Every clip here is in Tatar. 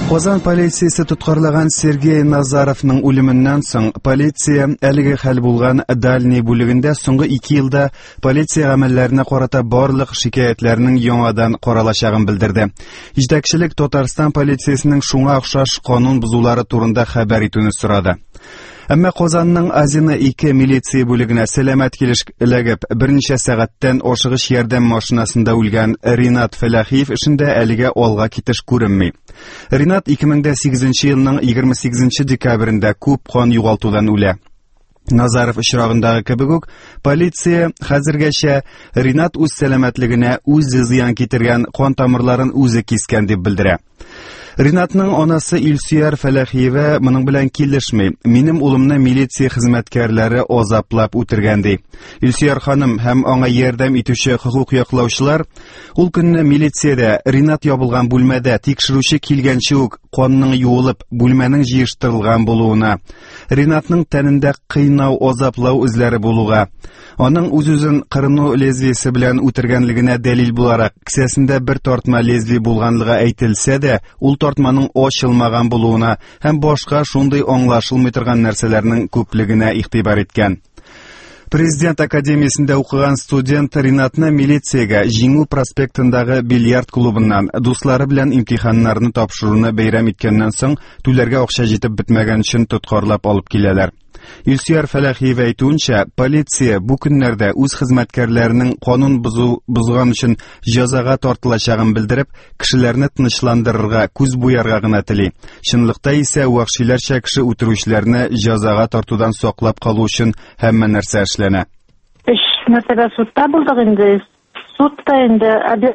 Казан полициясе тоткарлаган Сергей Назаровның үлеменнән соң полиция әлеге хәл булган дальний бүлегендә соңгы 2 елда полиция гамәлләренә карата барлык шикаятьләрнең яңадан каралачагын белдерде. Җитәкчелек Татарстан полициясенең шуңа охшаш канун бузулары турында хәбәр итүне сорады. Әмма Казанның Азина 2 милиция бүлегенә сәламәт килеш эләгеп, берничә сәгатьтән ашыгыч ярдәм машинасында үлгән Ринат Фәләхиев эшендә әлегә алга китеш күренми. Ринат 2008 елның 28 декабрендә күп кан югалтудан үлә. Назаров очрагындагы кебек үк, полиция хәзергәчә Ринат үз сәламәтлегенә үзе зыян китергән кан тамырларын үзе кискән дип белдерә. Ринатның анасы Илсөяр Фәләхиева моның белән килешми. Минем улымны милиция хезмәткәрләре азаплап үтергән ди. Илсөяр ханым һәм аңа ярдәм итүче хукук яклаучылар ул көнне милициядә Ринат ябылган бүлмәдә тикшерүче килгәнче үк канның юылып, бүлмәнең җыештырылган булуына, Ринатның тәнендә кыйнау, азаплау эзләре булуга, аның үз-үзен кырыну лезвиясе белән үтергәнлегенә дәлил буларак, кесәсендә бер тартма лезвие булганлыгы әйтелсә дә, ул тартманың ачылмаган булуына һәм башка шундый аңлашылмый торган нәрсәләрнең күплегенә игътибар иткән. Президент академиясендә укыган студент Ринатны милициягә Җиңү проспектындагы бильярд клубыннан дуслары белән имтиханнарны тапшыруны бәйрәм иткәннән соң түләргә акча җитеп бетмәгән өчен тоткарлап алып киләләр. Илсөяр Фәләхиев әйтүенчә, полиция бу көннәрдә үз хезмәткәрләренең канун бузган өчен җәзага тартылачагын белдереп, кешеләрне тынычландырырга, күз буярга гына тели. Чынлыкта исә вахшиләрчә кеше үтерүчеләрне җәзага тартудан саклап калу өчен һәммә нәрсә эшләнә. Нәрсәдә судта булдык инде. Судта инде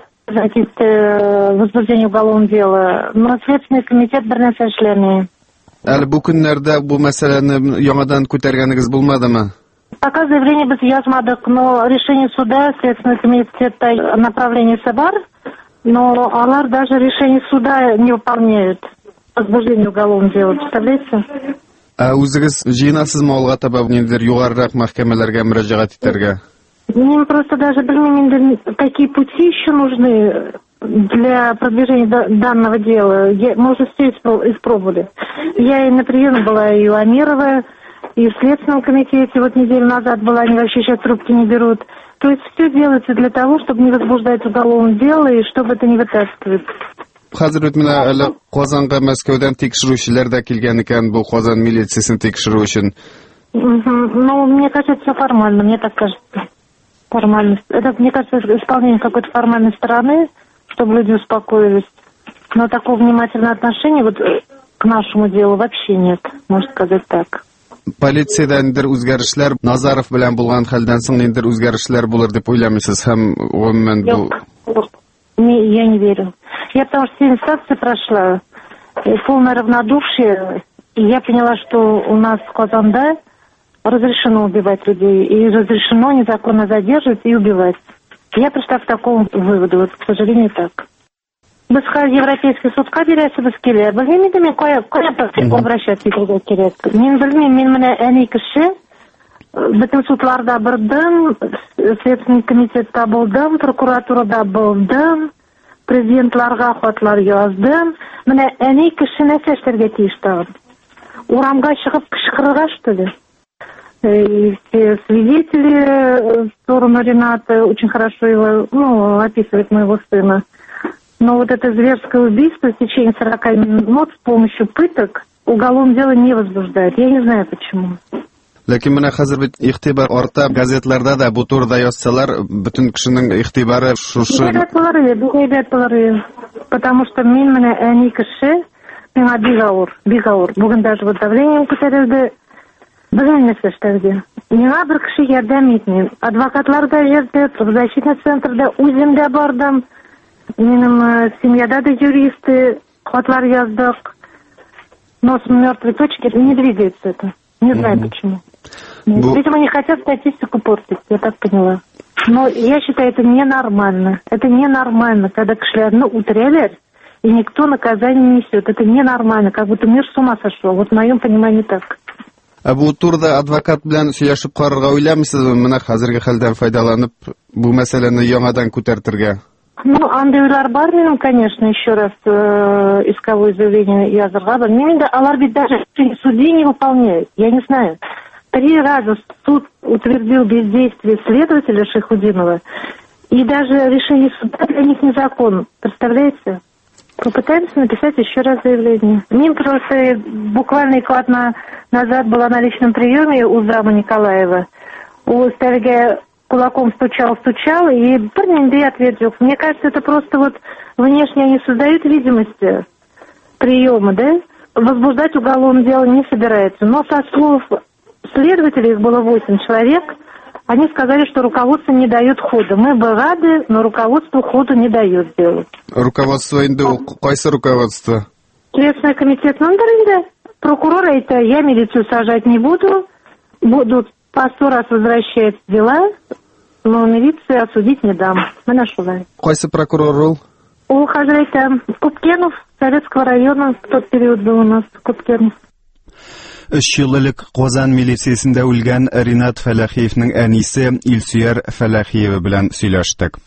обязательство возбуждения уголовного дела. Но Следственный комитет бер нәрсә эшләми. Әле бу көннәрдә бу мәсьәләне яңадан күтәргәнегез булмадымы? Пока заявление без язмадык, но решение суда, Следственного комитета направление бар, но алар даже решение суда не выполняют. Возбуждение уголовного дела, представляете? Үзегез җыенасызмы алга таба ниндидер югарырак мәхкәмәләргә мөрәҗәгать итәргә? Мне просто даже bilmiyorum какие пути еще нужны для продвижения данного дела. Мы уже все испробовали. Я и на приеме была и у Амирова, и в Следственном комитете вот неделю назад была, они вообще сейчас трубки не берут. То есть все делается для того, чтобы не возбуждать уголовное дело и чтобы это не вытаскивать. Хәзер бит менә әле Казанга Мәскәүдән тикшерүчеләр дә килгән икән бу Казан милициясен тикшерү өчен. Ну, мне кажется, все формально, мне так кажется. Формальность. Это, мне кажется, исполнение какой-то формальной стороны, чтобы люди успокоились. Но такого внимательного отношения вот к нашему делу вообще нет, можно сказать так. Полициядә ниндидер үзгәрешләр, Назаров белән булган хәлдән соң ниндидер үзгәрешләр булыр дип уйламыйсыз һәм гомумән бу... Я не верю. Я потому что 7 инстанций прошла, полное равнодушие, и я поняла, что у нас в Казанда разрешено убивать людей, и разрешено незаконно задерживать и убивать. Я пришла к такому выводу, вот, к сожалению, так. Biz Европейский судка бирәсебез килә. Белмим, кая обращаться кирәк. Мин белмим, мин менә әни кеше, бөтен судларда бардым, Следственный комитетта булдым, прокуратурада булдым, президентларга хатлар яздым. Менә әни кеше нәрсә эшләргә тиеш тагын? Урамга чыгып кычкырырга что ли? И все свидетели в сторону Рената очень хорошо его, описывают моего сына. Но вот это зверское убийство в течение 40 минут с помощью пыток уголовное дело не возбуждает. Я не знаю почему. Ләкин менә хәзер бит игътибар арта, газетларда да бу турыда язсалар, бөтен кешенең игътибары шушы... Бигайбәт булыр. Потому что мин менә әни кеше, миңа бик авыр. Бүген даже вот давление күтәрелде. Белән нәрсә эшләргә. Миңа бер кеше ярдәм итми. Адвокатлар да җирдә, правозащитный центрда үзем дә бардым. Минем семьяда да юристы, хатлар яздык. Но с мертвой точки не двигается это. Не знаю почему. Видимо, не хотят статистику портить, я так поняла. Но я считаю, это ненормально. Это ненормально, когда кешеләрне үтерәләр, и никто наказание не несет. Это ненормально, как будто мир с ума сошел. Вот в моем понимании так. Бу турда адвокат белән сөйләшеп карарга уйламыйсызмы? Менә хәзерге хәлдән файдаланып, бу мәсьәләне яңадан күтәртергә. Ну, андайлар бар менің, конечно, еще раз исковое заявление язырға бар. Мен де алар ведь даже судей не выполняют. Я не знаю. 3 раза суд утвердил бездействие следователя Шайхудинова, и даже решение суда для них незаконно. Представляете? Попытаемся написать еще раз заявление. Мин просто буквально год назад была на личном приеме у зама Николаева. У Сталига кулаком стучал, и парень ответ жоқ. Мне кажется, это просто вот внешне они создают видимость приема, да? Возбуждать уголовное дело не собирается. Но со слов следователей, их было 8 человек, они сказали, что руководство не дает хода. Мы бы рады, но руководство ходу не дает делу. Руководство инде кайсы руководство? Следственный комитет номер. Прокурор это я милицию сажать не буду. Будут по 100 раз возвращать дела, но милицию осудить не дам. Мы нашли. Кайсы прокурор ул? Ул хозяин Купкенов, Советского района, в тот период был у нас Купкенов. 3 ел элек Казан милициясендә үлгән Ринат Фәләхиевнең әнисе Илсөяр Фәләхиева белән сөйләштек.